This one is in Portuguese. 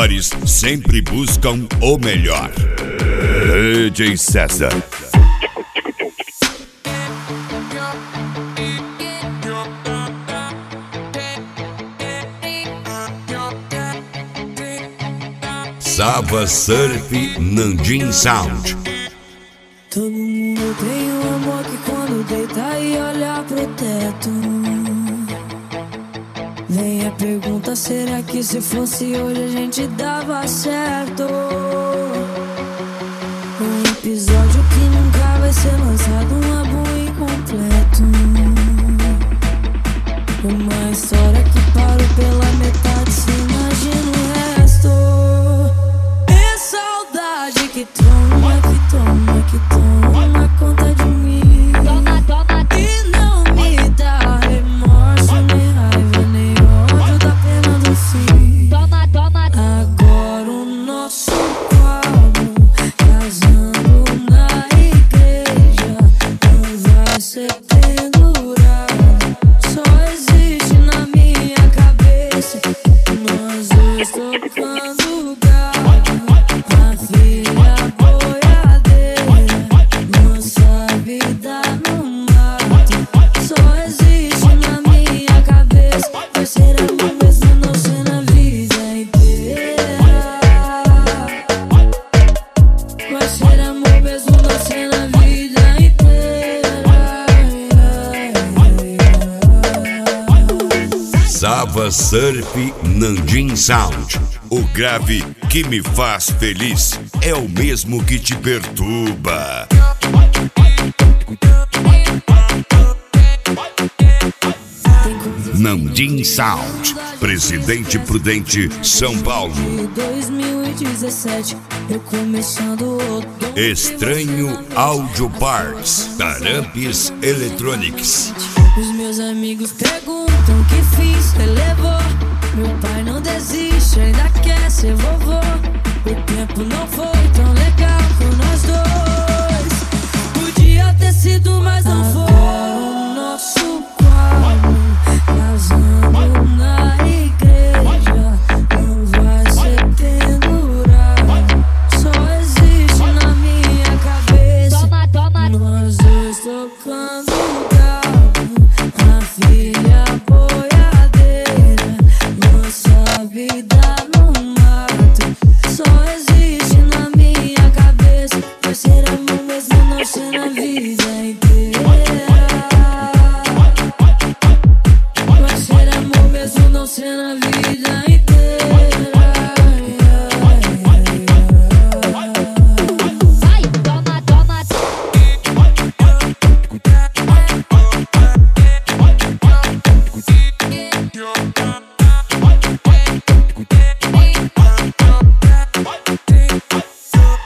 melhores sempre buscam o melhor. DJ César. Sava Surf Nandim Sound. Todo mundo tem um amor que quando deita e olha pro teto, vem a pergunta, será que se fosse hoje a gente dava certo? Um episódio que nunca vai ser lançado, um álbum incompleto, uma história que parou pela metade, se imagina o resto. É saudade que toma, que toma, que toma conta de mim. E não me dá remorso, nem raiva, nem ódio da pena do fim. Agora o nosso quadro, casando na igreja, não vai ser pendurado, só existe na minha cabeça. Nós dois tocando galo, a filha boiadeira, nossa vida no mato, só existe na minha cabeça. Vai ser amor mesmo não ser na vida inteira. Vai ser amor mesmo não ser na vida inteira. Sava Surf Nandim Sound. O grave que me faz feliz é o mesmo que te perturba. Nandim Sound, Presidente Prudente, São Paulo. De 2017, eu começando o Estranho Audio Parts, Tarampes Electronics. Os meus amigos perguntam que fiz, relevou. Meu pai não desiste, ainda quer ser vovô. O tempo não foi tão legal com nós dois. Podia ter sido, mas não foi. Agora o nosso quadro, casando na igreja, não vai ser pendurado, só existe na minha cabeça. Nós dois tocando galo, a filha boiadeira, nossa vida no mato, só existe na minha cabeça. Vai ser amor mesmo não ser na vida inteira. Vai ser amor mesmo não ser na vida inteira. Toma.